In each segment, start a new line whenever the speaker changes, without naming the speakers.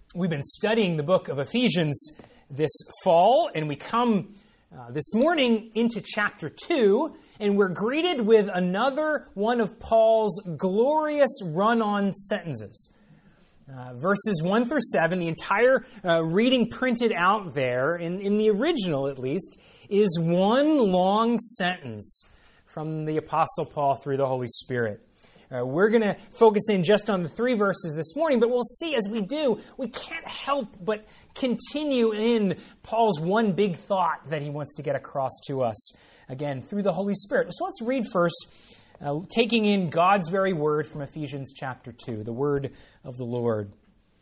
We've been studying the book of Ephesians this fall, and we come this morning into chapter 2, and we're greeted with another one of Paul's glorious run-on sentences. Verses 1 through 7, the entire reading printed out there, in the original at least, is one long sentence from the Apostle Paul through the Holy Spirit. We're going to focus in just on the 3 verses this morning, but we'll see as we do, we can't help but continue in Paul's one big thought that he wants to get across to us, again, through the Holy Spirit. So let's read first, taking in God's very word from Ephesians chapter 2, the word of the Lord.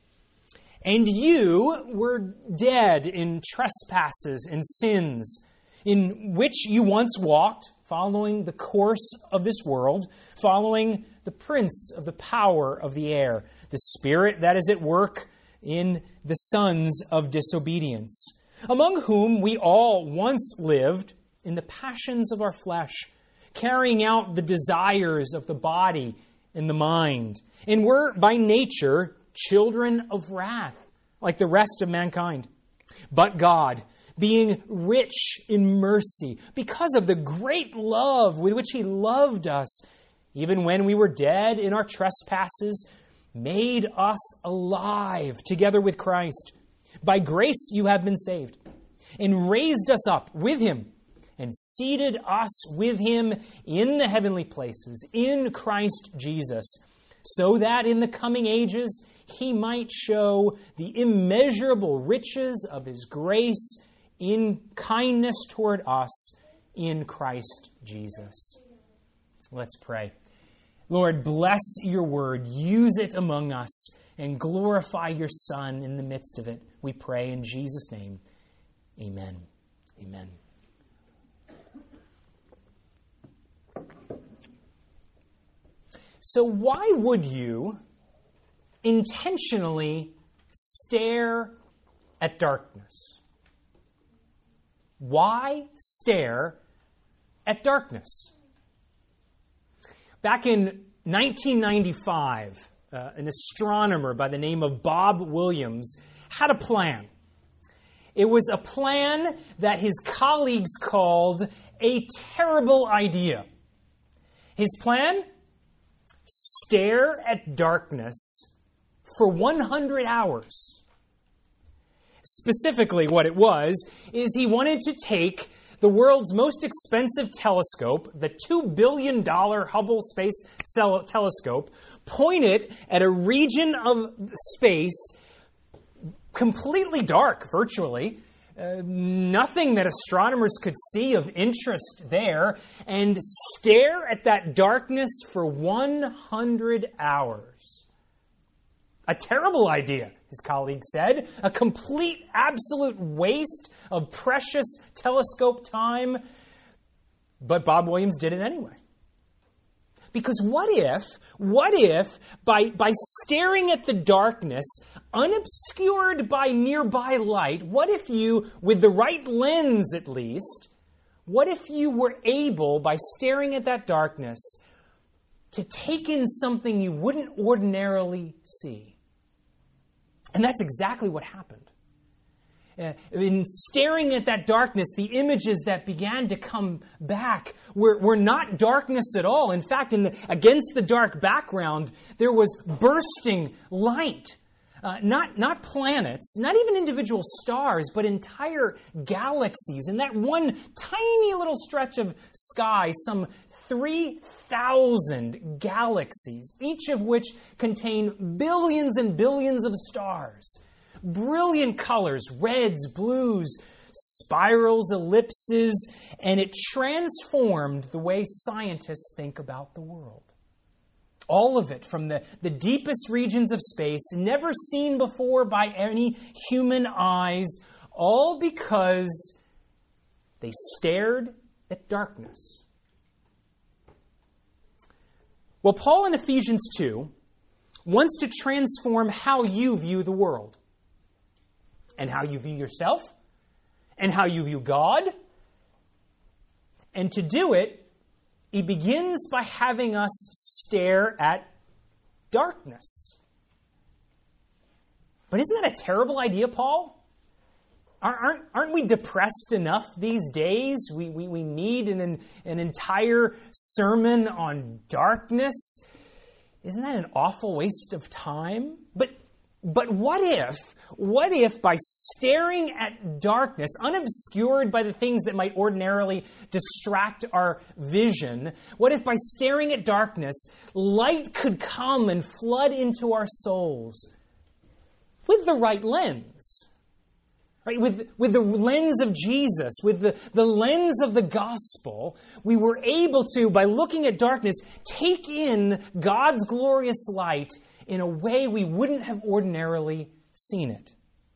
And you were dead in trespasses and sins, in which you once walked, following the course of this world, following the prince of the power of the air, the spirit that is at work in the sons of disobedience, among whom we all once lived in the passions of our flesh, carrying out the desires of the body and the mind, and were by nature children of wrath, like the rest of mankind. But God, being rich in mercy, because of the great love with which He loved us, even when we were dead in our trespasses, made us alive together with Christ. By grace you have been saved, and raised us up with Him, and seated us with Him in the heavenly places, in Christ Jesus, so that in the coming ages He might show the immeasurable riches of His grace in kindness toward us in Christ Jesus. Let's pray. Lord, bless your word. Use it among us and glorify your Son in the midst of it. We pray in Jesus' name. Amen. Amen. So why would you intentionally stare at darkness? Why stare at darkness? Back in 1995, an astronomer by the name of Bob Williams had a plan. It was a plan that his colleagues called a terrible idea. His plan? Stare at darkness for 100 hours. Specifically, what it was is he wanted to take the world's most expensive telescope, the $2 billion Hubble Space Telescope, point it at a region of space completely dark, virtually, nothing that astronomers could see of interest there, and stare at that darkness for 100 hours. A terrible idea, his colleagues said. A complete, absolute waste of precious telescope time. But Bob Williams did it anyway. Because what if by staring at the darkness, unobscured by nearby light, what if you, with the right lens at least, what if you were able, by staring at that darkness, to take in something you wouldn't ordinarily see? And that's exactly what happened. In staring at that darkness, the images that began to come back were not darkness at all. In fact, against the dark background, there was bursting light. Not planets, not even individual stars, but entire galaxies. In that one tiny little stretch of sky, some 3,000 galaxies, each of which contain billions and billions of stars. Brilliant colors, reds, blues, spirals, ellipses, and it transformed the way scientists think about the world. All of it from the deepest regions of space, never seen before by any human eyes, all because they stared at darkness. Well, Paul in Ephesians 2 wants to transform how you view the world, and how you view yourself, and how you view God. And to do it, he begins by having us stare at darkness. But isn't that a terrible idea, Paul? Aren't we depressed enough these days? We need an entire sermon on darkness. Isn't that an awful waste of time? But what if by staring at darkness, unobscured by the things that might ordinarily distract our vision, what if by staring at darkness, light could come and flood into our souls with the right lens? Right? With the lens of Jesus, with the lens of the gospel, we were able to, by looking at darkness, take in God's glorious light in a way we wouldn't have ordinarily seen it.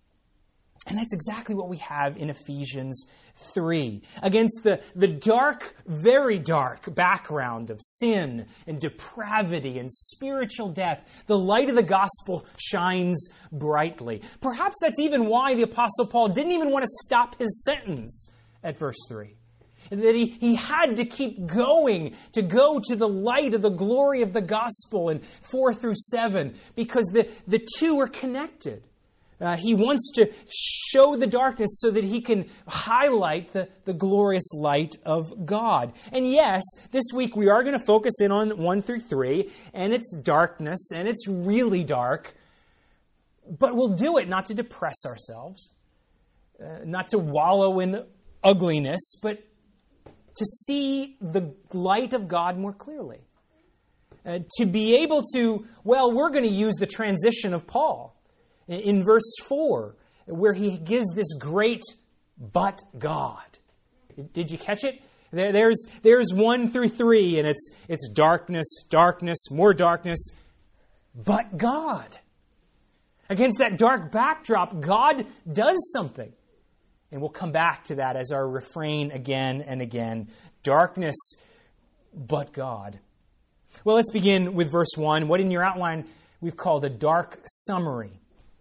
And that's exactly what we have in Ephesians 3. Against the dark, very dark background of sin and depravity and spiritual death, the light of the gospel shines brightly. Perhaps that's even why the Apostle Paul didn't even want to stop his sentence at verse 3. That he had to keep going to go to the light of the glory of the gospel in 4 through 7, because the two are connected. He wants to show the darkness so that he can highlight the glorious light of God. And yes, this week we are going to focus in on 1 through 3, and it's darkness, and it's really dark. But we'll do it not to depress ourselves, not to wallow in ugliness, but to see the light of God more clearly. To be able to, we're going to use the transition of Paul in verse 4, where he gives this great "but God." Did you catch it? There's 1 through 3, and it's darkness, darkness, more darkness, but God. Against that dark backdrop, God does something. And we'll come back to that as our refrain again and again. Darkness, but God. Well, let's begin with verse 1, what in your outline we've called a dark summary.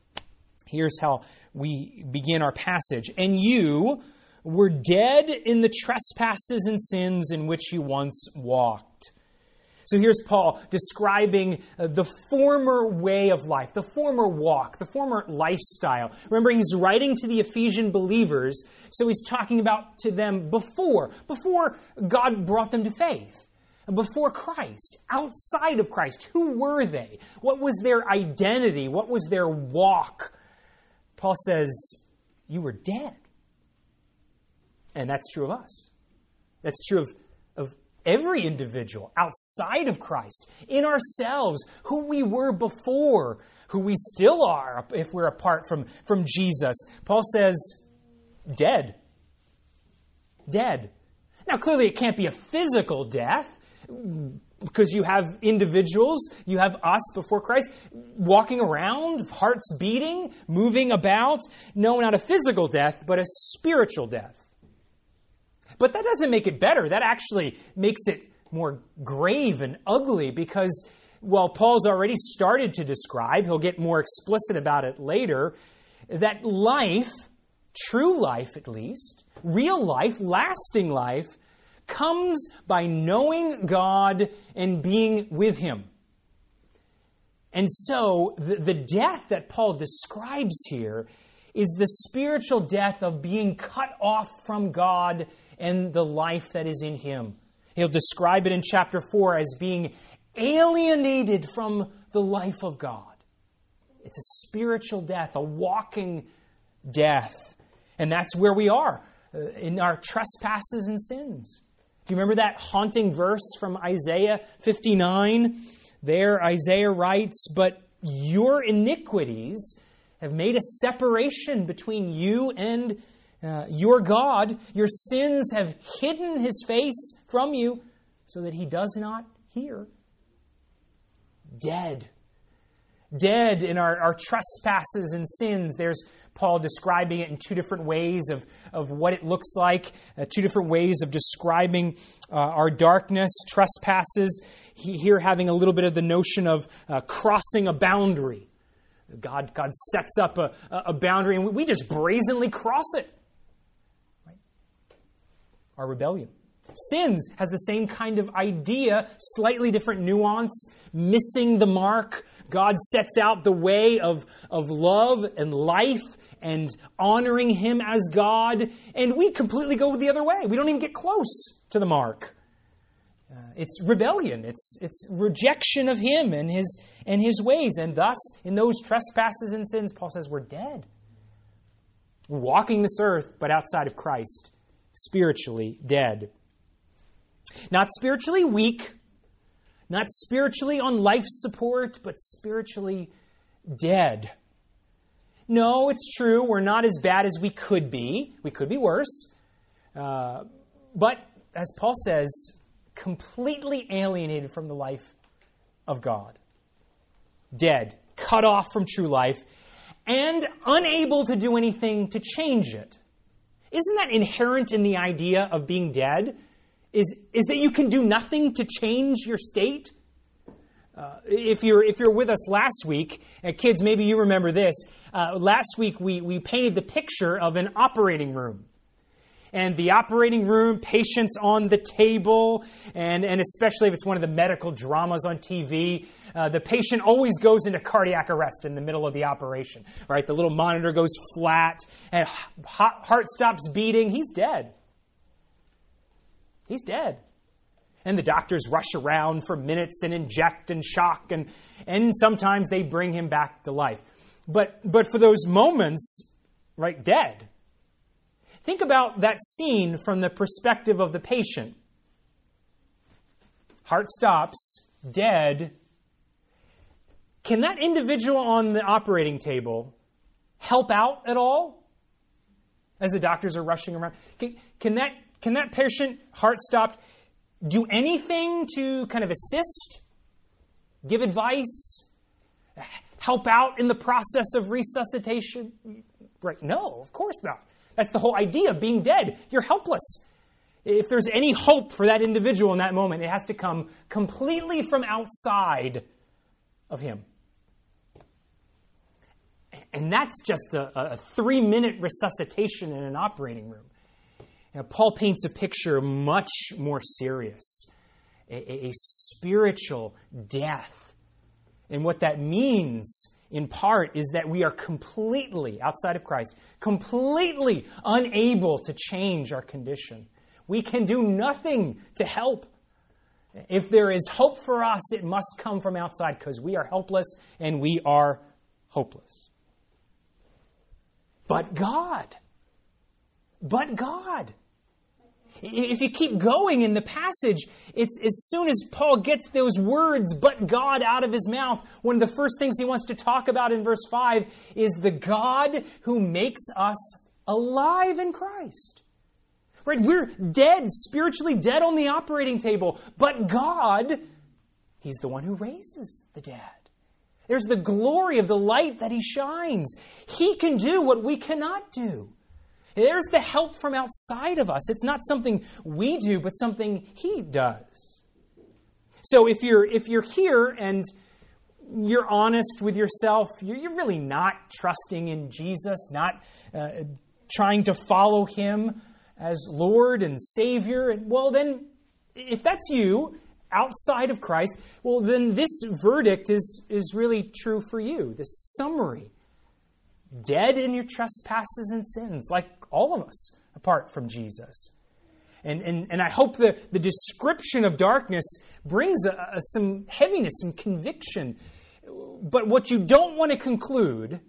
Here's how we begin our passage. And you were dead in the trespasses and sins in which you once walked. So here's Paul describing the former way of life, the former walk, the former lifestyle. Remember, he's writing to the Ephesian believers, so he's talking about to them before God brought them to faith, before Christ, outside of Christ. Who were they? What was their identity? What was their walk? Paul says, you were dead. And that's true of us. That's true of every individual outside of Christ, in ourselves, who we were before, who we still are if we're apart from Jesus. Paul says, dead. Dead. Now, clearly it can't be a physical death, because you have individuals, you have us before Christ, walking around, hearts beating, moving about. No, not a physical death, but a spiritual death. But that doesn't make it better. That actually makes it more grave and ugly, because while Paul's already started to describe, he'll get more explicit about it later, that life, true life at least, real life, lasting life, comes by knowing God and being with Him. And so the death that Paul describes here is the spiritual death of being cut off from God and the life that is in Him. He'll describe it in chapter 4 as being alienated from the life of God. It's a spiritual death, a walking death. And that's where we are, in our trespasses and sins. Do you remember that haunting verse from Isaiah 59? There Isaiah writes, "But your iniquities have made a separation between you and your God. Your sins have hidden His face from you so that He does not hear." Dead. Dead in our trespasses and sins. There's Paul describing it in two different ways of what it looks like, two different ways of describing our darkness, trespasses. Here having a little bit of the notion of crossing a boundary. God sets up a boundary and we just brazenly cross it. Right? Our rebellion. Sins has the same kind of idea, slightly different nuance, missing the mark, God sets out the way of love and life and honoring Him as God, and we completely go the other way. We don't even get close to the mark. It's rebellion. It's rejection of Him and His ways. And thus, in those trespasses and sins, Paul says we're dead. We're walking this earth, but outside of Christ, spiritually dead. Not spiritually weak, not spiritually on life support, but spiritually dead. No, it's true, we're not as bad as we could be. We could be worse. But, as Paul says, completely alienated from the life of God. Dead, cut off from true life, and unable to do anything to change it. Isn't that inherent in the idea of being dead? Is that you can do nothing to change your state? If you're with us last week, kids, maybe you remember this. Last week we painted the picture of an operating room. And the operating room, patients on the table, and especially if it's one of the medical dramas on TV, the patient always goes into cardiac arrest in the middle of the operation. Right? The little monitor goes flat, and heart stops beating. He's dead. He's dead. And the doctors rush around for minutes and inject and shock, and sometimes they bring him back to life. But for those moments, right, dead. Think about that scene from the perspective of the patient. Heart stops, dead. Can that individual on the operating table help out at all as the doctors are rushing around? Can that patient, heart stopped, do anything to kind of assist, give advice, help out in the process of resuscitation? Right? No, of course not. That's the whole idea of being dead. You're helpless. If there's any hope for that individual in that moment, it has to come completely from outside of him. And that's just a 3-minute resuscitation in an operating room. Now, Paul paints a picture much more serious, a spiritual death. And what that means, in part, is that we are completely, outside of Christ, completely unable to change our condition. We can do nothing to help. If there is hope for us, it must come from outside because we are helpless and we are hopeless. But God. If you keep going in the passage, it's as soon as Paul gets those words, but God, out of his mouth, one of the first things he wants to talk about in verse 5 is the God who makes us alive in Christ. Right? We're dead, spiritually dead on the operating table, but God, He's the one who raises the dead. There's the glory of the light that He shines. He can do what we cannot do. There's the help from outside of us. It's not something we do, but something He does. So if you're here and you're honest with yourself, you're really not trusting in Jesus, not trying to follow Him as Lord and Savior, well then, if that's you, outside of Christ, well then this verdict is really true for you, this summary. Dead in your trespasses and sins, like all of us, apart from Jesus. And I hope the description of darkness brings some heaviness, some conviction. But what you don't want to conclude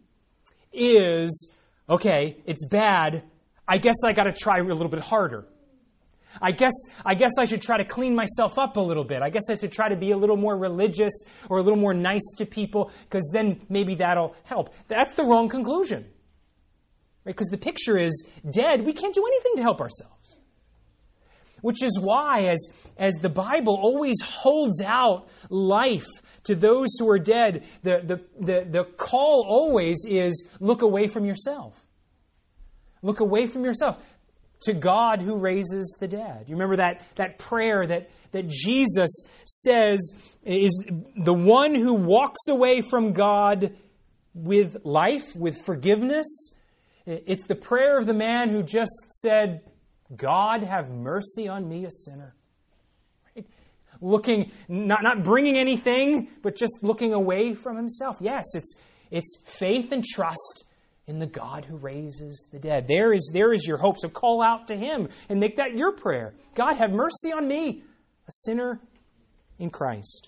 is, okay, it's bad, I guess I got to try a little bit harder. I guess I should try to clean myself up a little bit. I guess I should try to be a little more religious or a little more nice to people because then maybe that'll help. That's the wrong conclusion. Right? Because the picture is dead. We can't do anything to help ourselves. Which is why, as the Bible always holds out life to those who are dead, the call always is look away from yourself. Look away from yourself. To God who raises the dead. You remember that prayer that Jesus says is the one who walks away from God with life, with forgiveness. It's the prayer of the man who just said, God, have mercy on me, a sinner. Right? looking, not bringing anything, but just looking away from himself. Yes, it's faith and trust in the God who raises the dead. There is your hope. So call out to him and make that your prayer. God, have mercy on me, a sinner in Christ.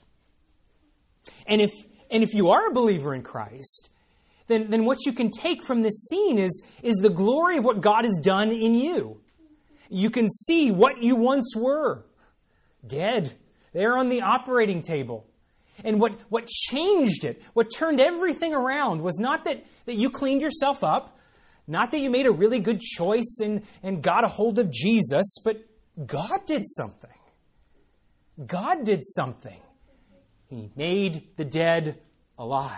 And if you are a believer in Christ, then what you can take from this scene is the glory of what God has done in you. You can see what you once were, dead, there on the operating table. And what changed it, what turned everything around, was not that you cleaned yourself up, not that you made a really good choice and got a hold of Jesus, but God did something. God did something. He made the dead alive.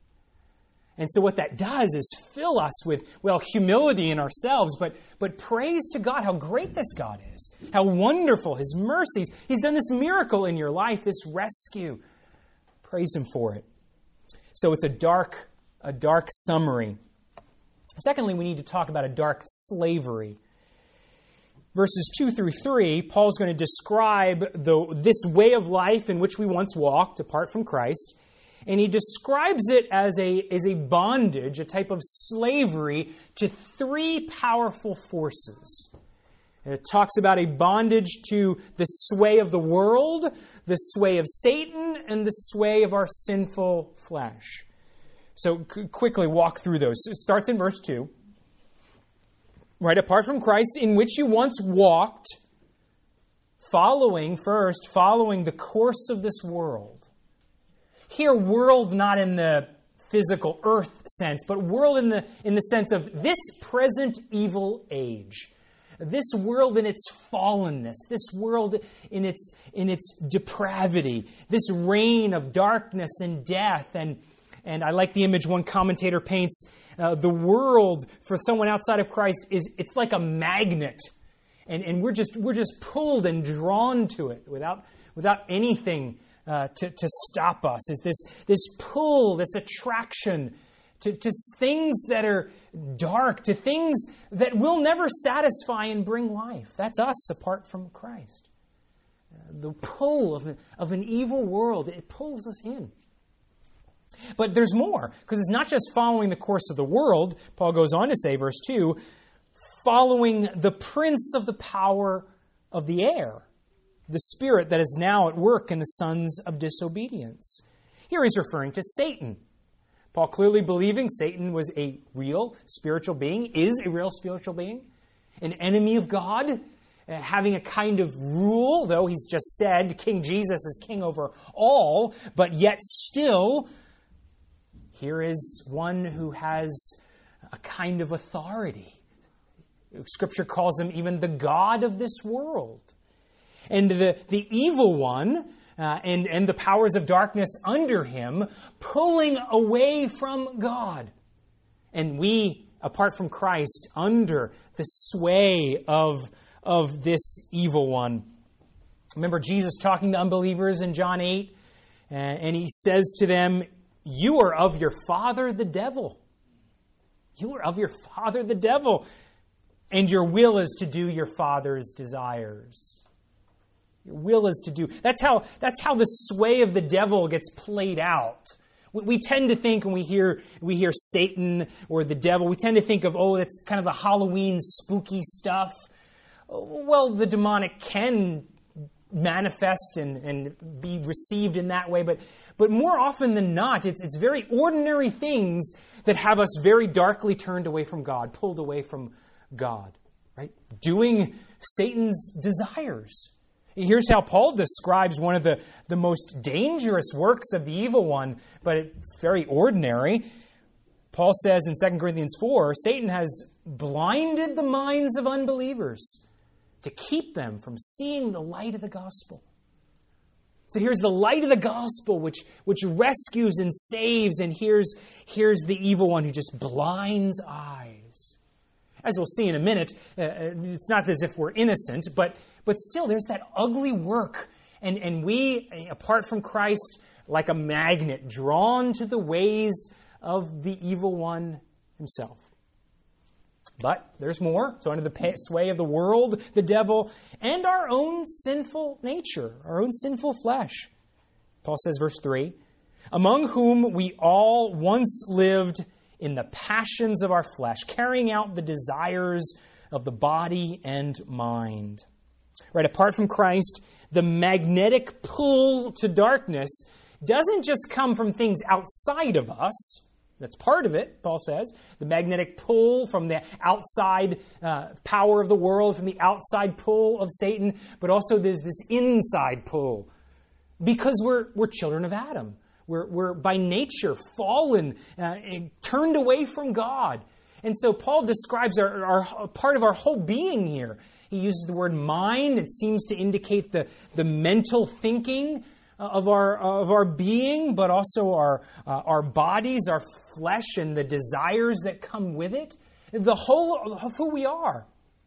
And so what that does is fill us with, humility in ourselves, but praise to God how great this God is, how wonderful His mercies. He's done this miracle in your life, this rescue. Praise Him for it. So it's a dark summary. Secondly, we need to talk about a dark slavery. Verses 2 through 3, Paul's going to describe this way of life in which we once walked apart from Christ. And he describes it as a bondage, a type of slavery to three powerful forces. And it talks about a bondage to the sway of the world, the sway of Satan, and the sway of our sinful flesh. So quickly walk through those. It starts in verse 2. Right, apart from Christ, in which you once walked, following the course of this world. Here, world not in the physical earth sense, but world in the sense of this present evil age. This world in its fallenness, this world in its depravity, this reign of darkness and death. And I like the image one commentator paints. The world for someone outside of Christ it's like a magnet, and we're just pulled and drawn to it without anything to stop us. Is this pull, this attraction to things that are dark, to things that will never satisfy and bring life. That's us apart from Christ. The pull of an evil world, it pulls us in. But there's more, because it's not just following the course of the world. Paul goes on to say, verse 2, following the prince of the power of the air, the spirit that is now at work in the sons of disobedience. Here he's referring to Satan. Paul clearly believing Satan was a real spiritual being, is a real spiritual being, an enemy of God, having a kind of rule, though he's just said King Jesus is king over all, but yet still, here is one who has a kind of authority. Scripture calls him even the God of this world. And the evil one and the powers of darkness under him pulling away from God. And we, apart from Christ, under the sway of this evil one. Remember Jesus talking to unbelievers in John 8? And he says to them, you are of your father the devil. You are of your father the devil. And your will is to do your father's desires. Your will is to do. That's how the sway of the devil gets played out. We tend to think when we hear Satan or the devil, we tend to think of, that's kind of the Halloween spooky stuff. Well, the demonic can manifest and be received in that way, but more often than not, it's very ordinary things that have us very darkly turned away from God, pulled away from God, right? Doing Satan's desires. Here's how Paul describes one of the most dangerous works of the evil one, but it's very ordinary. Paul says in 2 Corinthians 4, Satan has blinded the minds of unbelievers to keep them from seeing the light of the gospel. So here's the light of the gospel which rescues and saves, and here's the evil one who just blinds eyes. As we'll see in a minute, it's not as if we're innocent, but still there's that ugly work. And we, apart from Christ, like a magnet, drawn to the ways of the evil one himself. But there's more. So under the sway of the world, the devil, and our own sinful nature, our own sinful flesh. Paul says, verse 3, among whom we all once lived in the passions of our flesh, carrying out the desires of the body and mind. Right, apart from Christ, the magnetic pull to darkness doesn't just come from things outside of us. That's part of it, Paul says. The magnetic pull from the outside power of the world, from the outside pull of Satan, but also there's this inside pull. Because we're children of Adam. We're by nature fallen, turned away from God. And so Paul describes our part of our whole being here. He uses the word mind. It seems to indicate the mental thinking of our being, but also our bodies, our flesh, and the desires that come with it. The whole of who we are.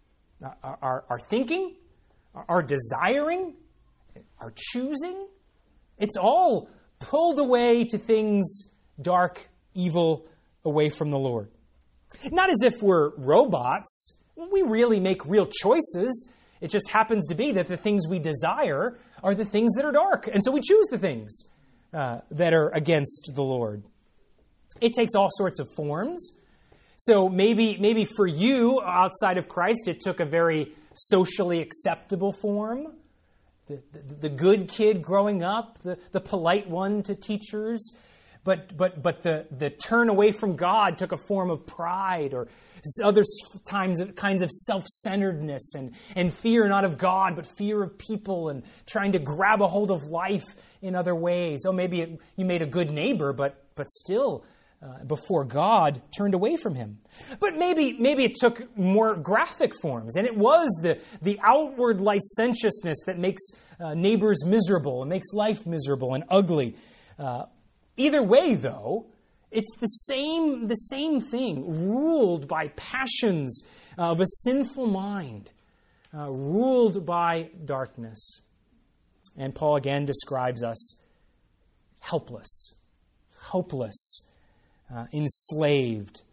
Our thinking, our desiring, our choosing. It's all pulled away to things dark, evil, away from the Lord. Not as if we're robots. We really make real choices. It just happens to be that the things we desire are the things that are dark. And so we choose the things that are against the Lord. It takes all sorts of forms. So maybe for you, outside of Christ, it took a very socially acceptable form. The good kid growing up, the polite one to teachers. But the turn away from God took a form of pride or other kinds of self-centeredness and fear not of God, but fear of people and trying to grab a hold of life in other ways. Oh, maybe you made a good neighbor, but still, before God, turned away from him. But maybe it took more graphic forms, and it was the outward licentiousness that makes neighbors miserable and makes life miserable and ugly. Either way, though, it's the same thing, ruled by passions of a sinful mind, ruled by darkness. And Paul again describes us helpless, hopeless, enslaved.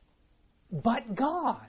But God.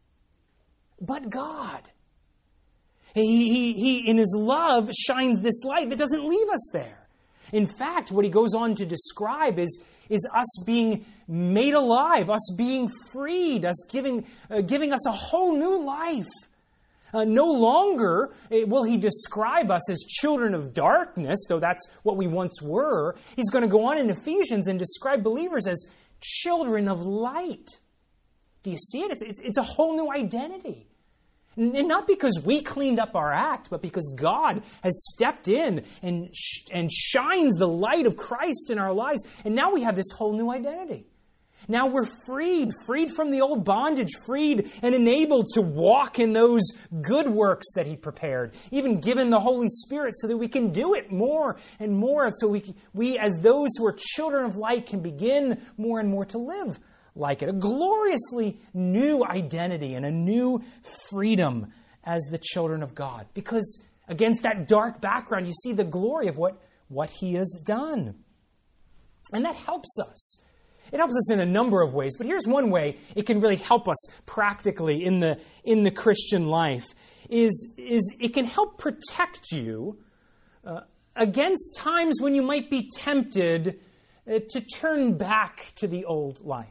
He in his love shines this light that doesn't leave us there. In fact, what he goes on to describe is us being made alive, us being freed, us giving us a whole new life. No longer will he describe us as children of darkness, though that's what we once were. He's going to go on in Ephesians and describe believers as children of light. Do you see it? It's a whole new identity. And not because we cleaned up our act, but because God has stepped in and shines the light of Christ in our lives. And now we have this whole new identity. Now we're freed from the old bondage, freed and enabled to walk in those good works that he prepared, even given the Holy Spirit so that we can do it more and more. So we as those who are children of light can begin more and more to live like it. A gloriously new identity and a new freedom as the children of God. Because against that dark background, you see the glory of what he has done. And that helps us. It helps us in a number of ways, but here's one way it can really help us practically in the Christian life, is it can help protect you against times when you might be tempted to turn back to the old life.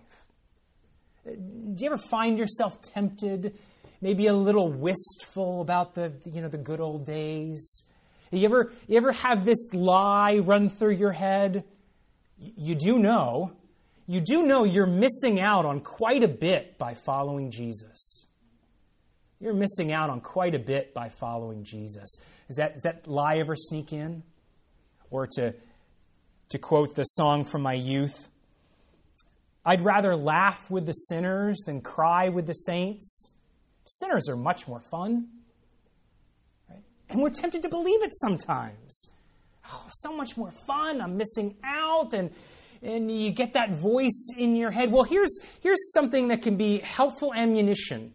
Do you ever find yourself tempted, maybe a little wistful about the good old days? You ever have this lie run through your head? You do know you're missing out on quite a bit by following Jesus. You're missing out on quite a bit by following Jesus. Does that lie ever sneak in? Or to quote the song from my youth, I'd rather laugh with the sinners than cry with the saints. Sinners are much more fun. Right? And we're tempted to believe it sometimes. Oh, so much more fun. I'm missing out. And you get that voice in your head. Well, here's something that can be helpful ammunition.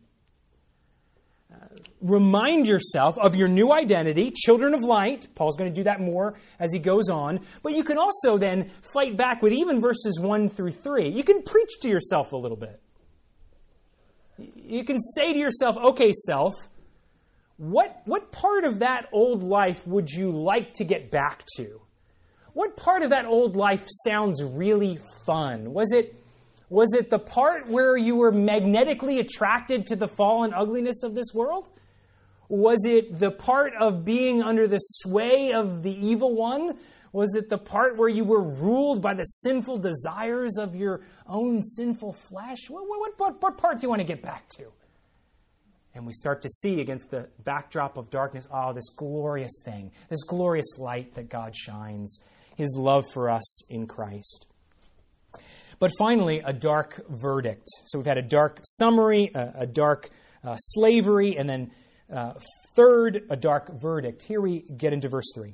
Remind yourself of your new identity, children of light. Paul's going to do that more as he goes on. But you can also then fight back with even verses 1 through 3. You can preach to yourself a little bit. You can say to yourself, okay, self, what part of that old life would you like to get back to? What part of that old life sounds really fun? Was it the part where you were magnetically attracted to the fallen ugliness of this world? Was it the part of being under the sway of the evil one? Was it the part where you were ruled by the sinful desires of your own sinful flesh? What part do you want to get back to? And we start to see against the backdrop of darkness, this glorious thing, this glorious light that God shines, His love for us in Christ. But finally, a dark verdict. So we've had a dark summary, a dark slavery, and then third, a dark verdict. Here we get into verse 3.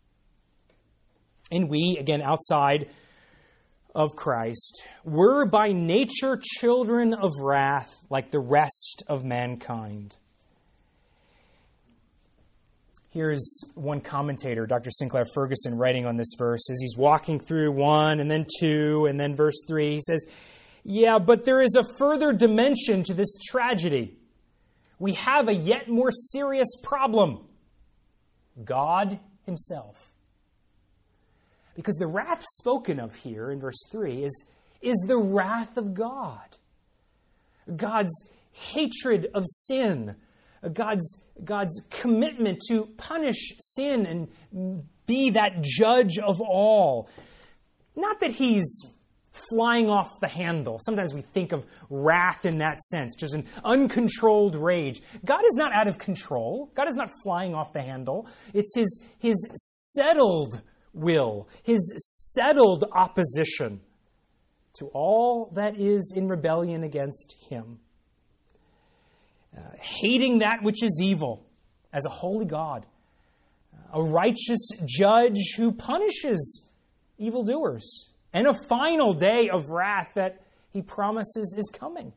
And we, again, outside of Christ, were by nature children of wrath like the rest of mankind. Here's one commentator, Dr. Sinclair Ferguson, writing on this verse as he's walking through 1 and then 2 and then verse 3. He says, yeah, but there is a further dimension to this tragedy. We have a yet more serious problem. God Himself. Because the wrath spoken of here in verse 3 is the wrath of God. God's hatred of sin. God's commitment to punish sin and be that judge of all. Not that He's flying off the handle. Sometimes we think of wrath in that sense, just an uncontrolled rage. God is not out of control. God is not flying off the handle. It's His settled will, His settled opposition to all that is in rebellion against Him. Hating that which is evil as a holy God, a righteous judge who punishes evildoers, and a final day of wrath that He promises is coming.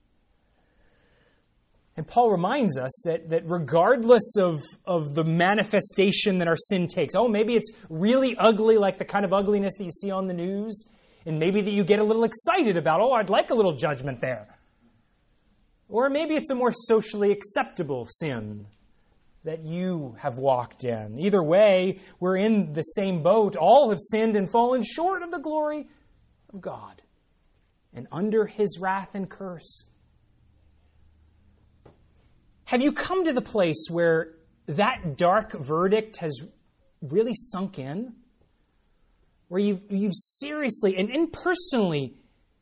And Paul reminds us that regardless of the manifestation that our sin takes, maybe it's really ugly, like the kind of ugliness that you see on the news, and maybe that you get a little excited about, I'd like a little judgment there. Or maybe it's a more socially acceptable sin that you have walked in. Either way, we're in the same boat. All have sinned and fallen short of the glory of God, and under His wrath and curse. Have you come to the place where that dark verdict has really sunk in? Where you've seriously and personally,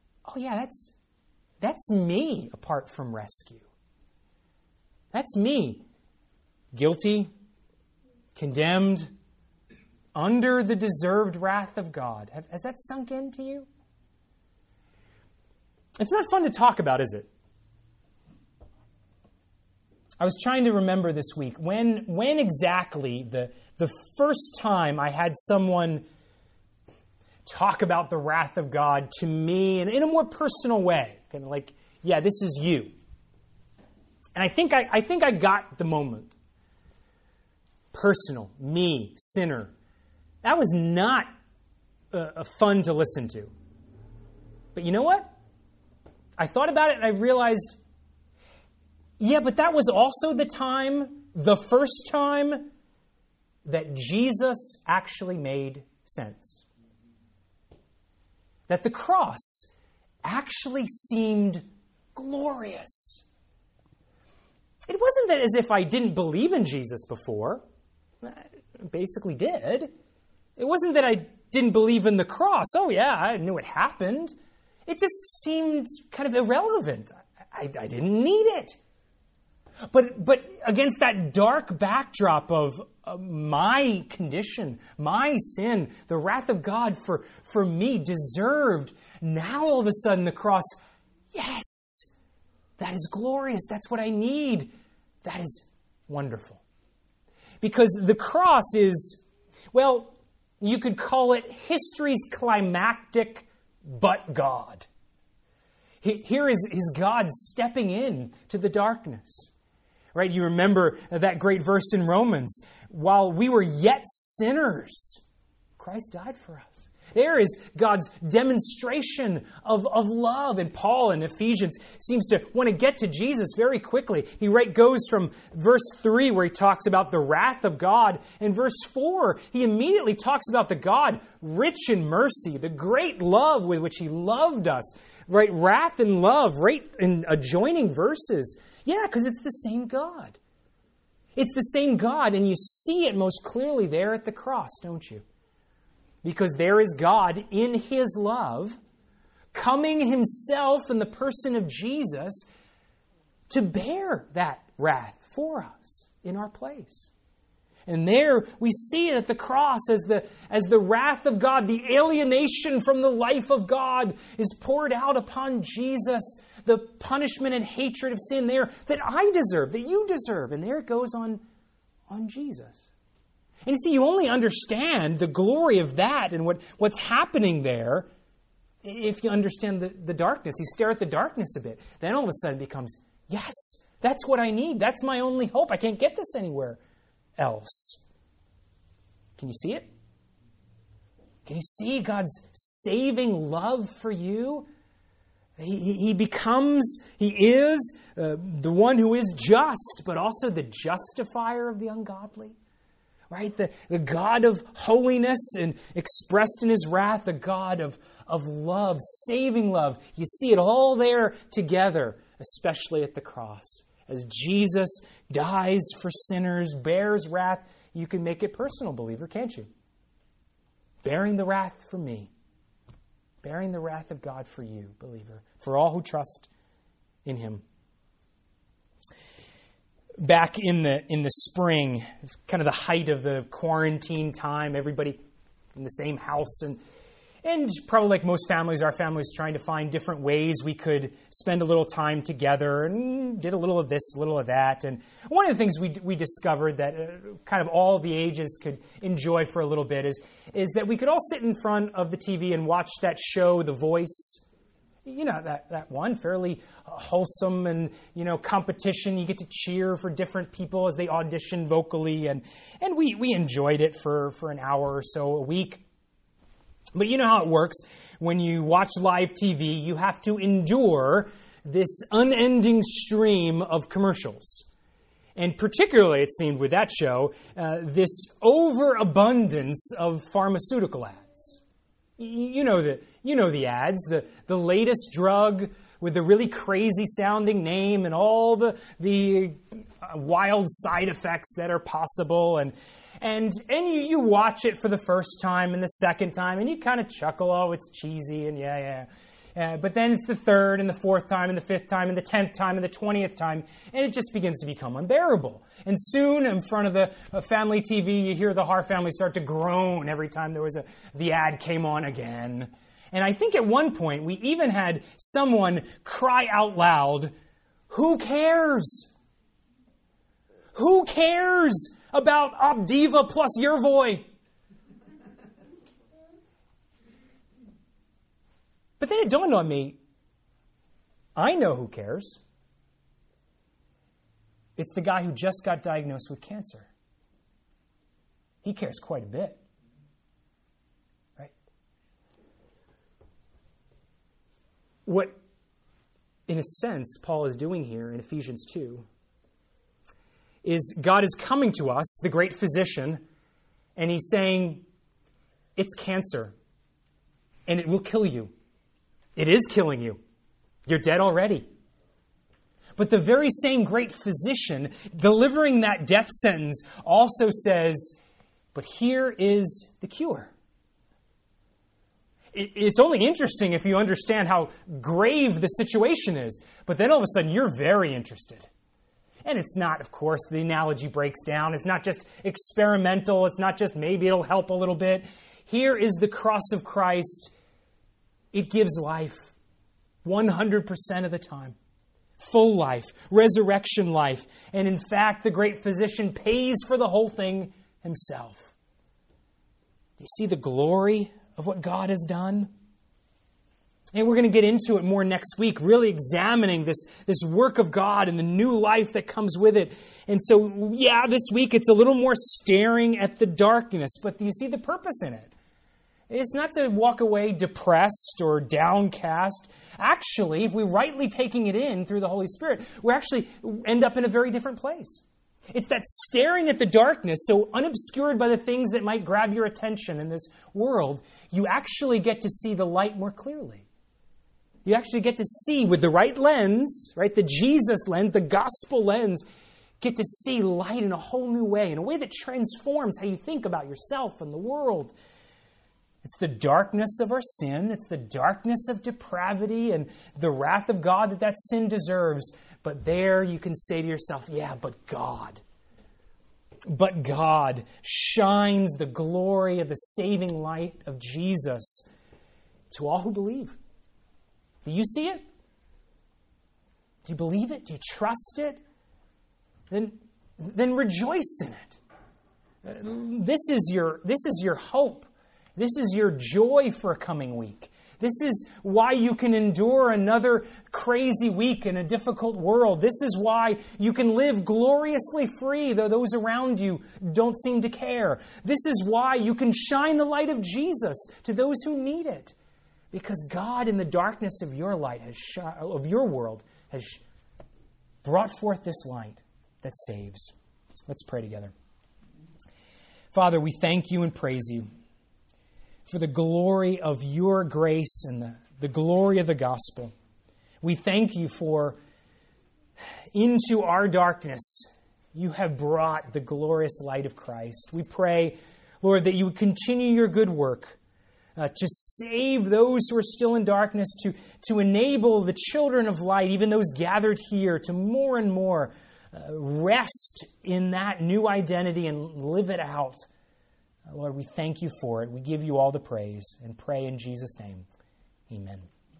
that's me apart from rescue. That's me, guilty, condemned, under the deserved wrath of God. Has that sunk into you? It's not fun to talk about, is it? I was trying to remember this week when exactly the first time I had someone talk about the wrath of God to me in a more personal way. Kind of like, this is you. And I think I got the moment. Personal, me, sinner. That was not fun to listen to. But you know what? I thought about it and I realized, but that was also the first time that Jesus actually made sense. That the cross actually seemed glorious. It wasn't that as if I didn't believe in Jesus before. I basically did. It wasn't that I didn't believe in the cross. I knew it happened. It just seemed kind of irrelevant. I didn't need it. But against that dark backdrop of my condition, my sin, the wrath of God for me deserved, now all of a sudden the cross, yes, that is glorious. That's what I need. That is wonderful. Because the cross is, you could call it history's climactic but God. Here is God stepping in to the darkness. Right? You remember that great verse in Romans. While we were yet sinners, Christ died for us. There is God's demonstration of love. And Paul in Ephesians seems to want to get to Jesus very quickly. He goes from verse 3 where he talks about the wrath of God. And verse 4, he immediately talks about the God rich in mercy, the great love with which he loved us. Right? Wrath and love, right in adjoining verses. Yeah, because it's the same God. It's the same God, and you see it most clearly there at the cross, don't you? Because there is God in His love, coming Himself in the person of Jesus to bear that wrath for us in our place. And there we see it at the cross as the wrath of God, the alienation from the life of God is poured out upon Jesus, the punishment and hatred of sin there that I deserve, that you deserve. And there it goes on Jesus. And you see, you only understand the glory of that and what's happening there if you understand the darkness. You stare at the darkness a bit. Then all of a sudden it becomes, yes, that's what I need. That's my only hope. I can't get this anywhere else. Can you see it? Can you see God's saving love for you? He is the one who is just, but also the justifier of the ungodly. Right? The God of holiness and expressed in His wrath, the God of love, saving love. You see it all there together, especially at the cross. As Jesus dies for sinners, bears wrath, you can make it personal, believer, can't you? Bearing the wrath for me. Bearing the wrath of God for you, believer. For all who trust in Him. Back in the spring, kind of the height of the quarantine time, everybody in the same house and probably like most families, our families trying to find different ways we could spend a little time together and did a little of this, a little of that. And one of the things we discovered that kind of all the ages could enjoy for a little bit is that we could all sit in front of the TV and watch that show, The Voice. You know, that one, fairly wholesome and, competition. You get to cheer for different people as they audition vocally. And we enjoyed it for an hour or so a week. But you know how it works. When you watch live TV, you have to endure this unending stream of commercials. And particularly, it seemed with that show, this overabundance of pharmaceutical ads. You know the ads, the latest drug with the really crazy sounding name and all the wild side effects that are possible. And you watch it for the first time and the second time, and you kind of chuckle, oh, it's cheesy, and yeah. But then it's the third and the fourth time and the fifth time and the 10th time and the 20th time, and it just begins to become unbearable. And soon, in front of the family TV, you hear the Har family start to groan every time the ad came on again. And I think at one point, we even had someone cry out loud, "Who cares? Who cares about Opdiva plus Yervoy?" But then it dawned on me, I know who cares. It's the guy who just got diagnosed with cancer. He cares quite a bit. Right? What, in a sense, Paul is doing here in Ephesians 2 is God is coming to us, the great physician, and He's saying, it's cancer, and it will kill you. It is killing you. You're dead already. But the very same great physician delivering that death sentence also says, but here is the cure. It's only interesting if you understand how grave the situation is, but then all of a sudden you're very interested. And it's not, of course, the analogy breaks down. It's not just experimental. It's not just maybe it'll help a little bit. Here is the cross of Christ. It gives life 100% of the time. Full life, resurrection life. And in fact, the great physician pays for the whole thing Himself. You see the glory of what God has done? And we're going to get into it more next week, really examining this work of God and the new life that comes with it. And so, yeah, this week it's a little more staring at the darkness, but you see the purpose in it. It's not to walk away depressed or downcast. Actually, if we're rightly taking it in through the Holy Spirit, we actually end up in a very different place. It's that staring at the darkness, so unobscured by the things that might grab your attention in this world, you actually get to see the light more clearly. You actually get to see with the right lens, right, the Jesus lens, the gospel lens, get to see light in a whole new way, in a way that transforms how you think about yourself and the world. It's the darkness of our sin. It's the darkness of depravity and the wrath of God that sin deserves. But there you can say to yourself, yeah, but God shines the glory of the saving light of Jesus to all who believe. Do you see it? Do you believe it? Do you trust it? Then rejoice in it. This is your hope. This is your joy for a coming week. This is why you can endure another crazy week in a difficult world. This is why you can live gloriously free, though those around you don't seem to care. This is why you can shine the light of Jesus to those who need it. Because God, in the darkness of your light, of your world, has brought forth this light that saves. Let's pray together. Father, we thank you and praise you for the glory of your grace and the glory of the gospel. We thank you for into our darkness you have brought the glorious light of Christ. We pray, Lord, that you would continue your good work to save those who are still in darkness, to enable the children of light, even those gathered here, to more and more rest in that new identity and live it out. Lord, we thank you for it. We give you all the praise and pray in Jesus' name. Amen.